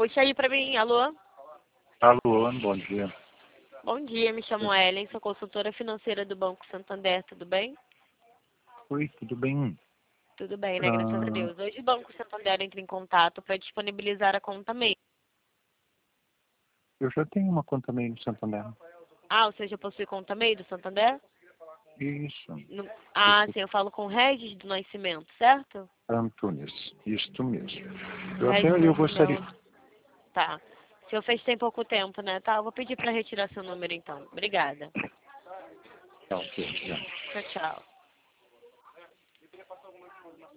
Puxa aí pra mim, alô? Alô, bom dia. Bom dia, me chamo Ellen, sou consultora financeira do Banco Santander, tudo bem? Oi, tudo bem? Tudo bem, né? Graças a Deus. Hoje o Banco Santander entra em contato para disponibilizar a conta MEI. Eu já tenho uma conta MEI no Santander. Ah, ou seja, possui conta MEI do Santander? Isso, Ah, sim, eu falo com o Regis do Nascimento, certo? Antunes, isto mesmo. Regis do Eu gostaria... Nascimento. Tá. O senhor fez tem pouco tempo, né? Tá, eu vou pedir para retirar seu número então. Obrigada. Não, ok, já. Tchau, tchau.